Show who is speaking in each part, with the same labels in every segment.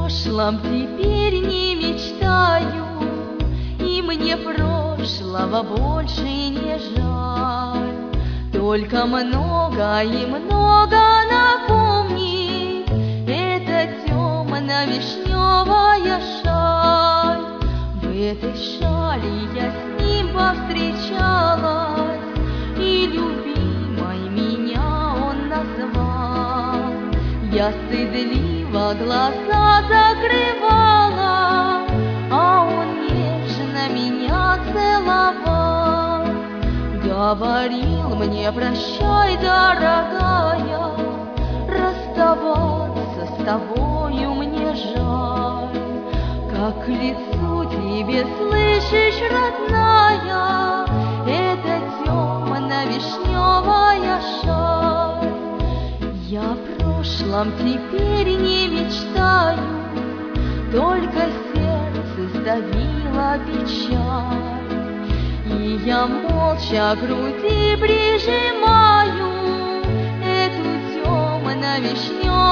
Speaker 1: прошлом теперь не мечтаю, и мне прошлого больше не жаль. Только много и много напомнит эта темно-вишневая шаль. В этой шали я с ним повстречалась, и любимой меня он назвал. Я стыдливо глаза закрывала, а он нежно меня целовал. Говорил мне: прощай, дорогая, расставаться с тобою мне жаль. Как к лицу тебе, слышишь, родная, эта темно-вишневая шаль. Я о прошлом теперь не мечтаю, только сердце сдавила печаль. И я молча к груди прижимаю эту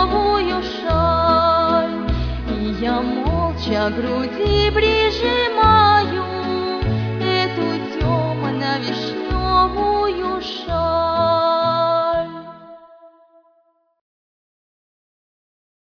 Speaker 1: темно-вишневую шаль. И я молча к груди прижимаю